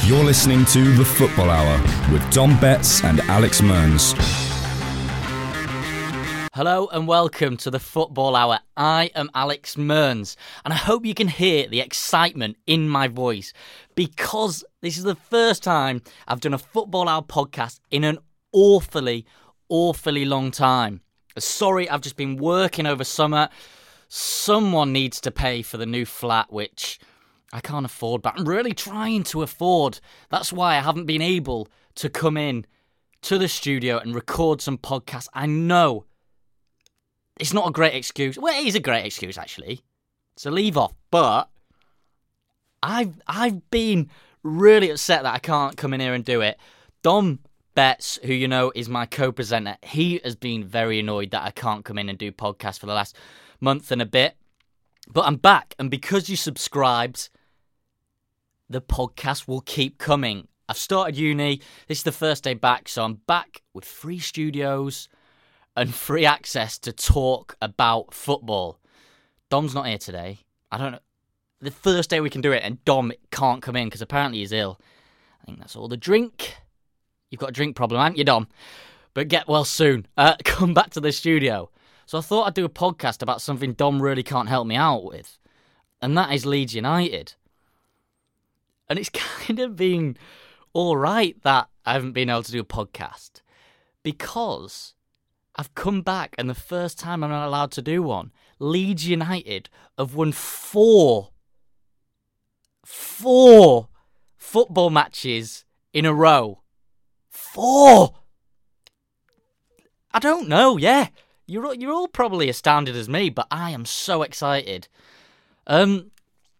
You're listening to The Football Hour with Dom Betts and Alex Mearns. Hello and welcome to The Football Hour. I am Alex Mearns and I hope you can hear the excitement in my voice because this is the first time I've done a Football Hour podcast in an awfully long time. Sorry, I've just been working over summer. Someone needs to pay for the new flat, which I can't afford, but I'm really trying to afford. That's why I haven't been able to come in to the studio and record some podcasts. I know it's not a great excuse. Well, it is a great excuse, actually. It's a leave off. But I've been really upset that I can't come in here and do it. Dom Betts, who you know is my co-presenter, he has been very annoyed that I can't come in and do podcasts for the last month and a bit. But I'm back, and because you subscribed, the podcast will keep coming. I've started uni. This is the first day back, so I'm back with free studios and free access to talk about football. Dom's not here today. I don't know. The first day we can do it, and Dom can't come in because apparently he's ill. I think that's all the drink. You've got a drink problem, haven't you, Dom? But get well soon. Come back to the studio. So I thought I'd do a podcast about something Dom really can't help me out with, and that is Leeds United. And it's kind of been all right that I haven't been able to do a podcast because I've come back, and the first time I'm not allowed to do one, Leeds United have won four football matches in a row. 4! I don't know, yeah. You're all probably astounded as me, but I am so excited. And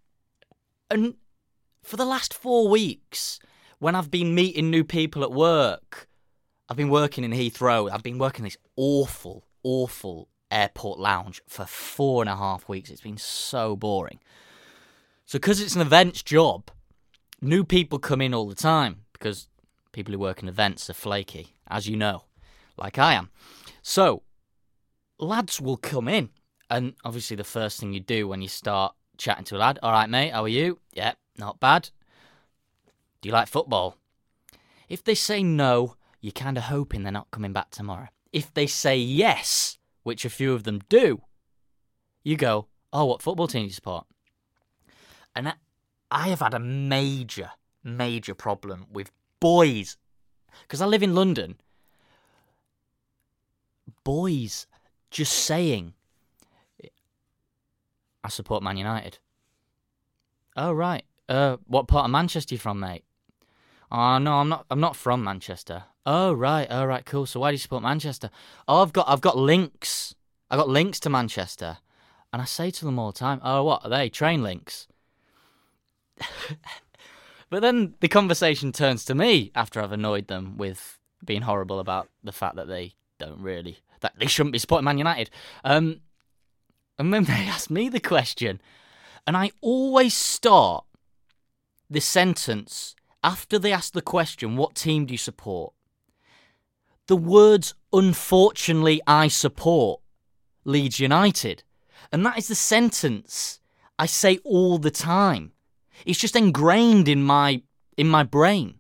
for the last 4 weeks, when I've been meeting new people at work, I've been working in Heathrow. I've been working this awful airport lounge for 4.5 weeks. It's been so boring. So because it's an events job, new people come in all the time because people who work in events are flaky, as you know, like I am. So lads will come in, and obviously the first thing you do when you start chatting to a lad, all right, mate, how are you? Yeah, not bad. Do you like football? If they say no, you're kind of hoping they're not coming back tomorrow. If they say yes, which a few of them do, you go, oh, what football team do you support? And I have had a major problem with boys, because I live in London. Boys just saying, I support Man United. Oh, right. What part of Manchester are you from, mate? Oh, no, I'm not from Manchester. Oh, right, cool. So why do you support Manchester? Oh, I've got links. I've got links to Manchester. And I say to them all the time, oh, what are they? Train links. But then the conversation turns to me after I've annoyed them with being horrible about the fact that they shouldn't be supporting Man United. And then they ask me the question, and I always start the sentence after they ask the question, what team do you support? The words, unfortunately, I support Leeds United. And that is the sentence I say all the time. It's just ingrained in my brain.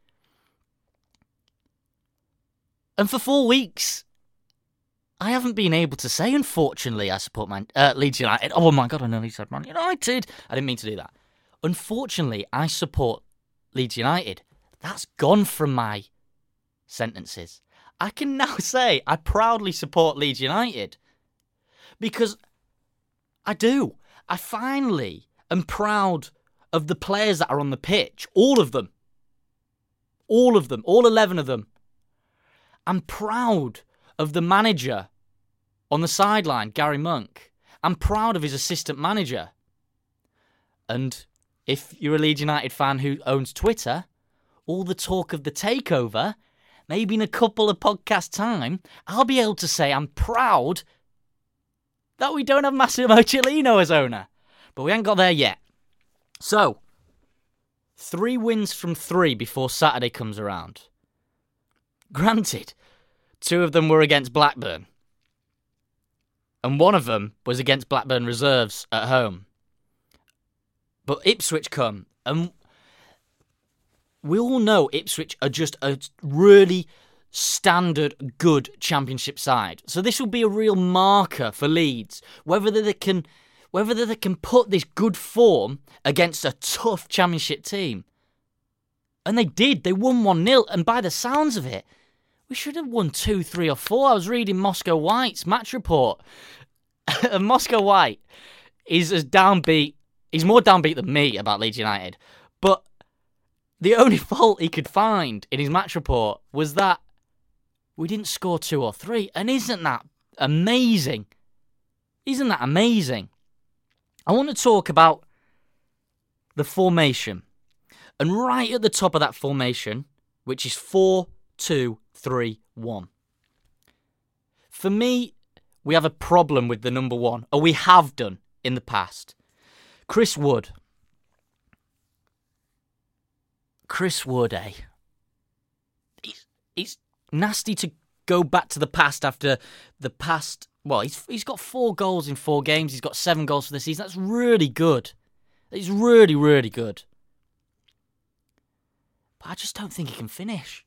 And for 4 weeks, I haven't been able to say, unfortunately, I support Leeds United. Oh my God, I nearly said Man United. I didn't mean to do that. Unfortunately, I support Leeds United. That's gone from my sentences. I can now say I proudly support Leeds United. Because I do. I finally am proud of the players that are on the pitch. All of them. All 11 of them. I'm proud of the manager on the sideline, Gary Monk. I'm proud of his assistant manager. And if you're a Leeds United fan who owns Twitter, all the talk of the takeover, maybe in a couple of podcast time, I'll be able to say I'm proud that we don't have Massimo Cellino as owner. But we haven't got there yet. So, 3 wins from 3 before Saturday comes around. Granted, 2 of them were against Blackburn. And 1 of them was against Blackburn reserves at home. But Ipswich come, and we all know Ipswich are just a really standard good Championship side. So this will be a real marker for Leeds, whether they can put this good form against a tough Championship team. And they did. They won 1-0. And by the sounds of it, we should have won 2, 3 or 4. I was reading Moscow White's match report. And Moscow White is as downbeat. He's more downbeat than me about Leeds United. But the only fault he could find in his match report was that we didn't score 2 or 3. And isn't that amazing? Isn't that amazing? I want to talk about the formation. And right at the top of that formation, which is 4-2-3-1. For me, we have a problem with the number 1, or we have done in the past. Chris Wood, eh? It's nasty to go back to the past after the past. Well, he's got 4 goals in 4 games. He's got 7 goals for the season. That's really good. It's really, really good. But I just don't think he can finish.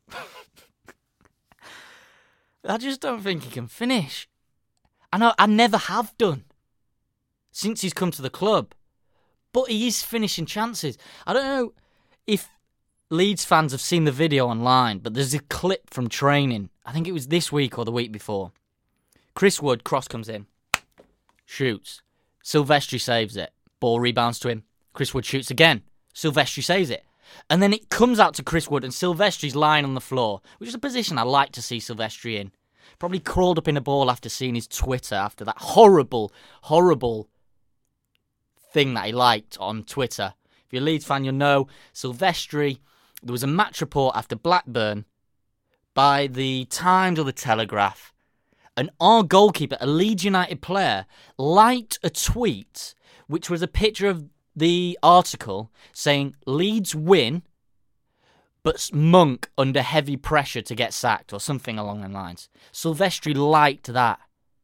I just don't think he can finish. I never have done since he's come to the club. But he is finishing chances. I don't know if Leeds fans have seen the video online, but there's a clip from training. I think it was this week or the week before. Chris Wood, cross comes in, shoots. Silvestri saves it. Ball rebounds to him. Chris Wood shoots again. Silvestri saves it. And then it comes out to Chris Wood and Silvestri's lying on the floor, which is a position I like to see Silvestri in. Probably crawled up in a ball after seeing his Twitter after that horrible, horrible thing that he liked on Twitter. If you're a Leeds fan, you'll know Silvestri. There was a match report after Blackburn by the Times or the Telegraph. And our goalkeeper, a Leeds United player, liked a tweet which was a picture of the article saying Leeds win, but Monk under heavy pressure to get sacked or something along those lines. Silvestri liked that.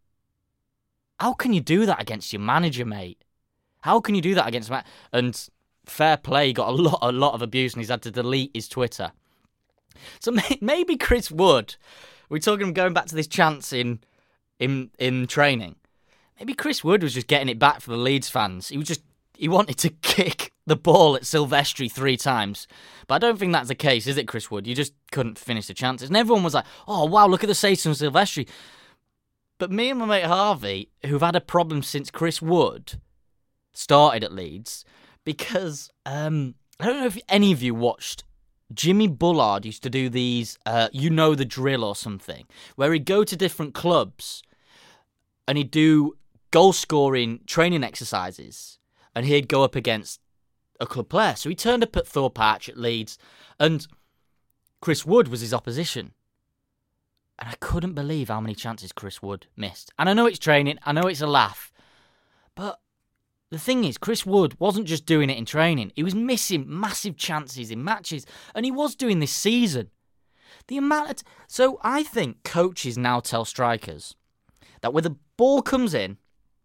How can you do that against your manager, mate? How can you do that against and fair play, he got a lot of abuse and he's had to delete his Twitter. So maybe Chris Wood, we're talking going back to this chance in training. Maybe Chris Wood was just getting it back for the Leeds fans. He wanted to kick the ball at Silvestri 3 times. But I don't think that's the case, is it, Chris Wood? You just couldn't finish the chances. And everyone was like, oh, wow, look at the saves from Silvestri. But me and my mate Harvey, who've had a problem since Chris Wood started at Leeds, because I don't know if any of you watched, Jimmy Bullard used to do these, you know the drill or something, where he'd go to different clubs and he'd do goal-scoring training exercises. And he'd go up against a club player. So he turned up at Thorpe Arch at Leeds. And Chris Wood was his opposition. And I couldn't believe how many chances Chris Wood missed. And I know it's training. I know it's a laugh. But the thing is, Chris Wood wasn't just doing it in training. He was missing massive chances in matches. And he was doing this season. So I think coaches now tell strikers that when the ball comes in,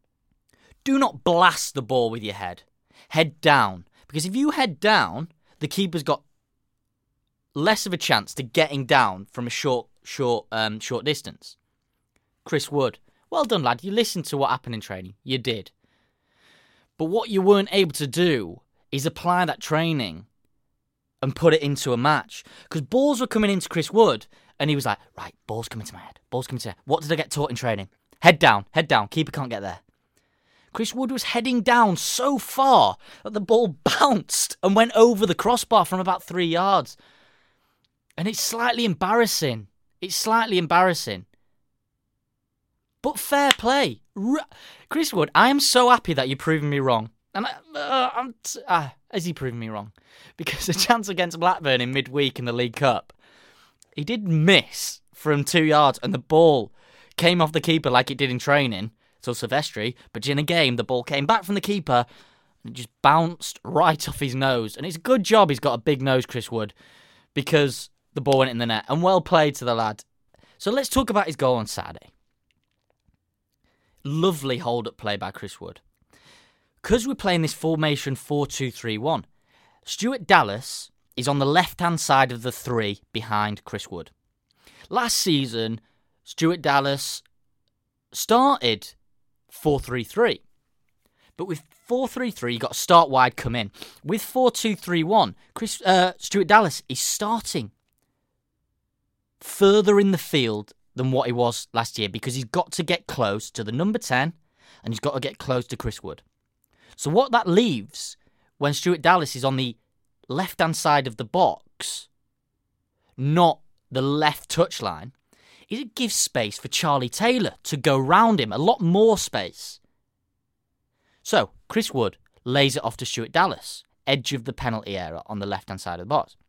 do not blast the ball with your head. Head down. Because if you head down, the keeper's got less of a chance to getting down from a short distance. Chris Wood, well done, lad. You listened to what happened in training. You did. But what you weren't able to do is apply that training and put it into a match. Because balls were coming into Chris Wood, and he was like, right, ball's coming to my head. Ball's coming to my head. What did I get taught in training? Head down. Keeper can't get there. Chris Wood was heading down so far that the ball bounced and went over the crossbar from about 3 yards. And it's slightly embarrassing. But fair play. Chris Wood, I am so happy that you're proving me wrong. And has he proven me wrong? Because a chance against Blackburn in midweek in the League Cup, he did miss from 2 yards and the ball came off the keeper like it did in training. So Silvestri, but in a game, the ball came back from the keeper and it just bounced right off his nose. And it's a good job he's got a big nose, Chris Wood, because the ball went in the net. And well played to the lad. So let's talk about his goal on Saturday. Lovely hold-up play by Chris Wood. Because we're playing this formation 4-2-3-1, Stuart Dallas is on the left-hand side of the three behind Chris Wood. Last season, Stuart Dallas started 4-3-3. But with 4-3-3, you got to start wide, come in. With 4-2-3-1, Stuart Dallas is starting further in the field than what he was last year because he's got to get close to the number 10 and he's got to get close to Chris Wood. So what that leaves when Stuart Dallas is on the left-hand side of the box, not the left touchline, is it gives space for Charlie Taylor to go round him, a lot more space. So, Chris Wood lays it off to Stuart Dallas, edge of the penalty area on the left-hand side of the box.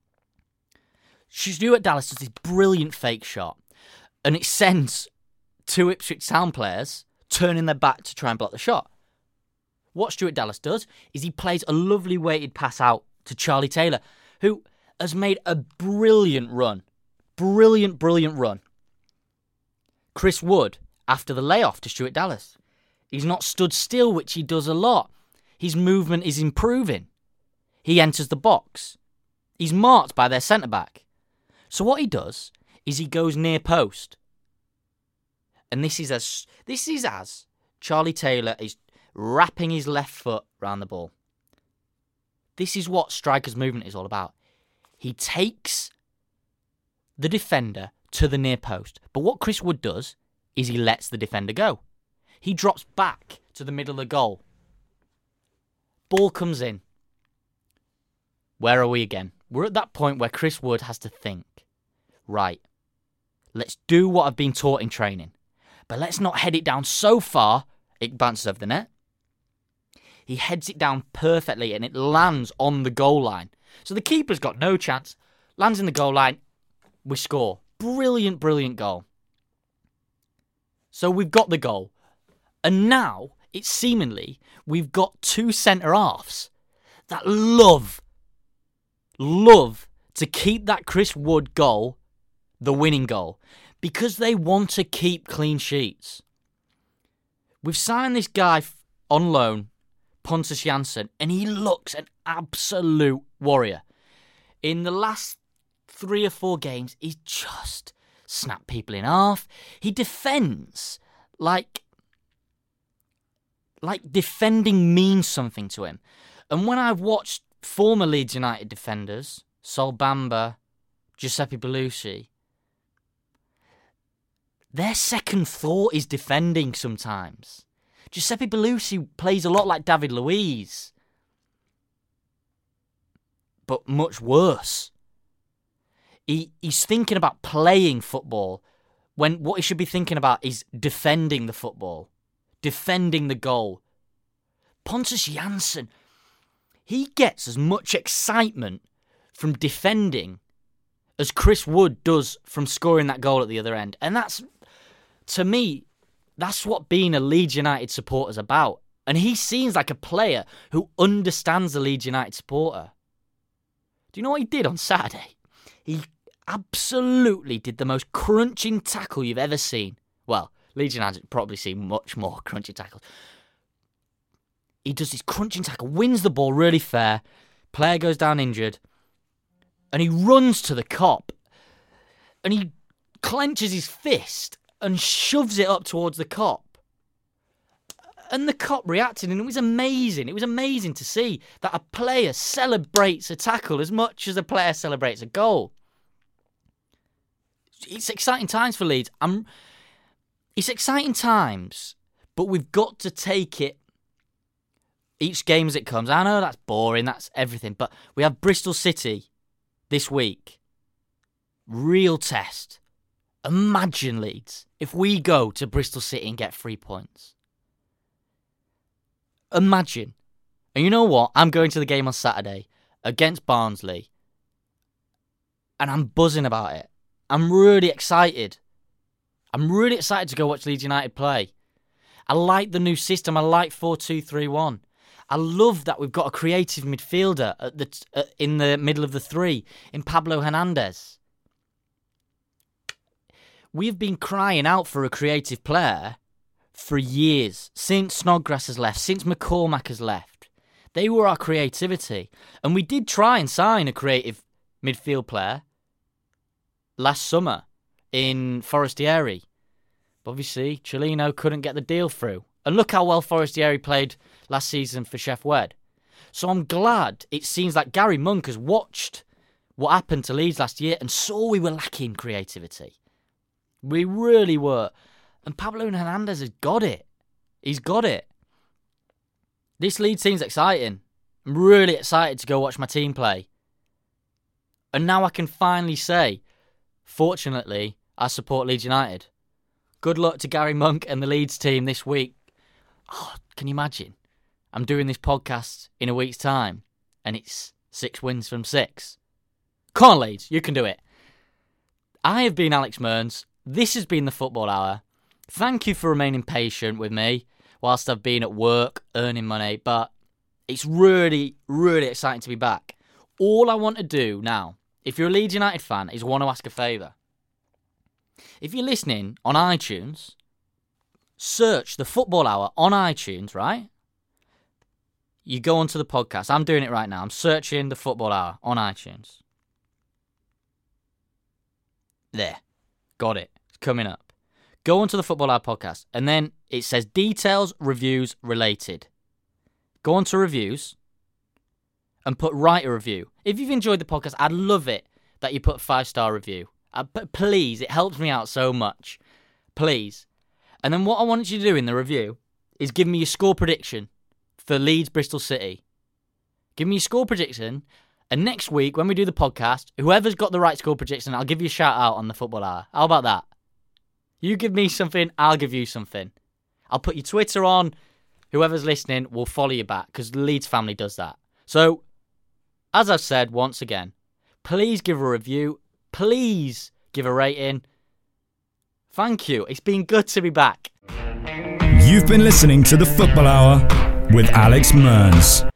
Stuart Dallas does this brilliant fake shot, and it sends two Ipswich Town players turning their back to try and block the shot. What Stuart Dallas does is he plays a lovely weighted pass out to Charlie Taylor, who has made a brilliant run. Brilliant run. Chris Wood, after the layoff to Stuart Dallas, he's not stood still, which he does a lot. His movement is improving. He enters the box. He's marked by their centre-back. So what he does is he goes near post. And this is as Charlie Taylor is wrapping his left foot round the ball. This is what striker's movement is all about. He takes the defender to the near post. But what Chris Wood does is he lets the defender go. He drops back to the middle of the goal. Ball comes in. Where are we again? We're at that point where Chris Wood has to think, right, let's do what I've been taught in training, but let's not head it down so far it bounces over the net. He heads it down perfectly and it lands on the goal line. So the keeper's got no chance. Lands in the goal line. We score. Brilliant goal. So we've got the goal. And now, it's seemingly, we've got two centre-halves that love to keep that Chris Wood goal the winning goal because they want to keep clean sheets. We've signed this guy on loan, Pontus Jansson, and he looks an absolute warrior. In the last 3 or 4 games, he's just snapped people in half. He defends like defending means something to him. And when I've watched former Leeds United defenders, Sol Bamba, Giuseppe Bellusci, their second thought is defending sometimes. Giuseppe Bellusci plays a lot like David Luiz, but much worse. He's thinking about playing football when what he should be thinking about is defending the football, defending the goal. Pontus Jansson, he gets as much excitement from defending as Chris Wood does from scoring that goal at the other end. And that's, to me, that's what being a Leeds United supporter is about. And he seems like a player who understands the Leeds United supporter. Do you know what he did on Saturday? He absolutely did the most crunching tackle you've ever seen. Well, Leeds United probably seen much more crunching tackles. He does this crunching tackle, wins the ball really fair, player goes down injured, and he runs to the cop, and he clenches his fist and shoves it up towards the cop. And the cop reacted, and it was amazing. It was amazing to see that a player celebrates a tackle as much as a player celebrates a goal. It's exciting times for Leeds. It's exciting times, but we've got to take it each game as it comes. I know that's boring, that's everything, but we have Bristol City this week. Real test. Imagine, Leeds, if we go to Bristol City and get 3 points. Imagine. And you know what? I'm going to the game on Saturday against Barnsley, and I'm buzzing about it. I'm really excited. I'm really excited to go watch Leeds United play. I like the new system. I like 4-2-3-1. I love that we've got a creative midfielder in the middle of the three, in Pablo Hernandez. We've been crying out for a creative player for years, since Snodgrass has left, since McCormack has left. They were our creativity. And we did try and sign a creative midfield player last summer in Forestieri. But obviously, Cellino couldn't get the deal through. And look how well Forestieri played last season for Sheff Wed. So I'm glad it seems like Gary Monk has watched what happened to Leeds last year and saw we were lacking creativity. We really were. And Pablo Hernandez has got it. He's got it. This Leeds team's exciting. I'm really excited to go watch my team play. And now I can finally say, fortunately, I support Leeds United. Good luck to Gary Monk and the Leeds team this week. Oh, can you imagine? I'm doing this podcast in a week's time, and it's 6 wins from 6. Come on, Leeds, you can do it. I have been Alex Mearns. This has been the Football Hour. Thank you for remaining patient with me whilst I've been at work earning money, but it's really, really exciting to be back. All I want to do now, if you're a Leeds United fan, is want to ask a favour. If you're listening on iTunes, search the Football Hour on iTunes, right? You go onto the podcast. I'm doing it right now. I'm searching the Football Hour on iTunes. There. Got it. It's coming up. Go onto the Football Hour podcast, and then it says details, reviews, related. Go onto reviews and write a review. If you've enjoyed the podcast, I'd love it that you put a 5-star review. But please, it helps me out so much. Please. And then what I want you to do in the review is give me your score prediction for Leeds Bristol City. Give me your score prediction, and next week when we do the podcast, whoever's got the right score prediction, I'll give you a shout out on the Football Hour. How about that? You give me something, I'll give you something. I'll put your Twitter on. Whoever's listening will follow you back because the Leeds family does that. So, as I've said once again, please give a review. Please give a rating. Thank you. It's been good to be back. You've been listening to the Football Hour with Alex Mearns.